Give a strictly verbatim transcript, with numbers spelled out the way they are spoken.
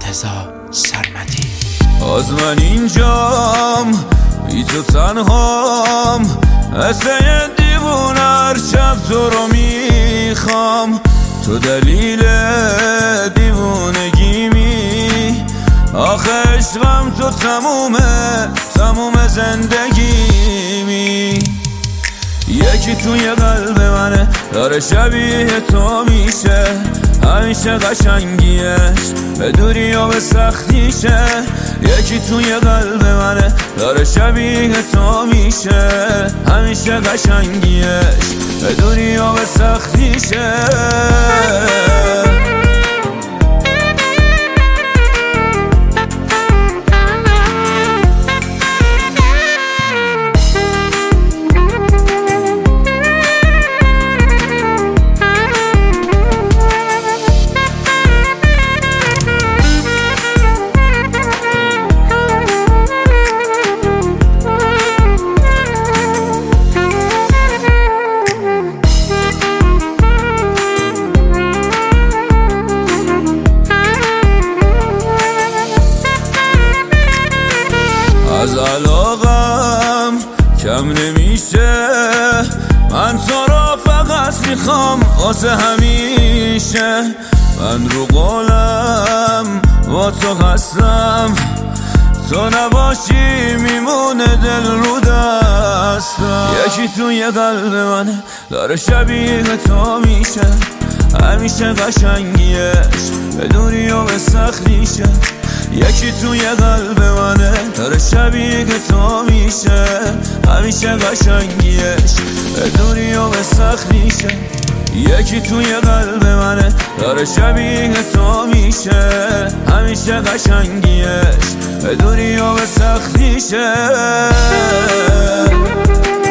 مرتضی سرمدی. از من اینجام بی تو تنهام، مثل یه دیوونه هر شب تو رو میخوام. تو دلیل دیوونگیمی، آخه عشقم تو تمومه تموم زندگیمی. یکی توی قلب منه داره شبیه تو میشه، همیشه قشنگیش به دوری و به سختیشه. یکی توی قلب منه داره شبیه تو میشه، همیشه قشنگیش به دوری و به سختیشه. از علاقم کم نمیشه، من تو را فقط میخوام واسه همیشه. من رو قولم با تو هستم، تو نباشی میمونه دل رو دستم. یکی توی قلب منه داره شبیه تو میشه، همیشه قشنگیش به دوری و به سختیشه. یکی توی قلب منه داره شبیه تو میشه، همیشه قشنگیش به دوری و به سختیشه. یکی توی قلب منه داره شبیه تو میشه، همیشه قشنگیش به دوری و به سختیشه.